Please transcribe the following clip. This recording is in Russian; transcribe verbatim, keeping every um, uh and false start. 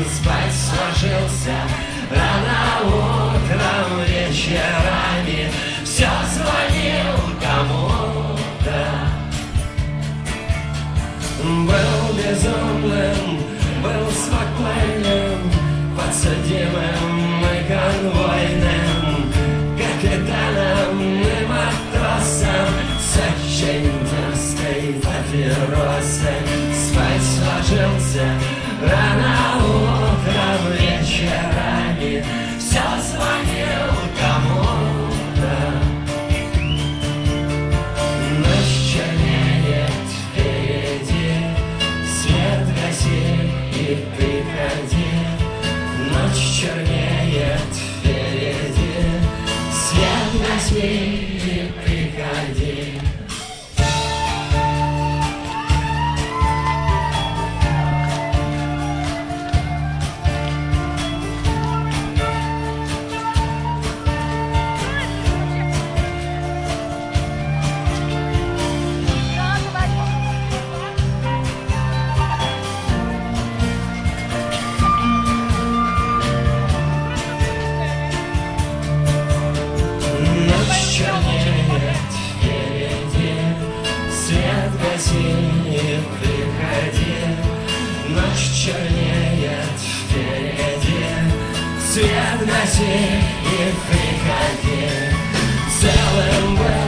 спать сложился. Рано утром, вечерами все звонил кому-то. Был безумным, был спокойным, подсудимым и конвойным, капитаном и матросом с очень дерзкой папиросой. Спать сложился рано утром, вечерами все звонил кому-то. Ночь чернеет впереди, свет гаси и приходи. Ночь чернеет впереди, свет гаси и приходи. Приходи, ночь чернеет впереди, свет гаси и приходи. Целым был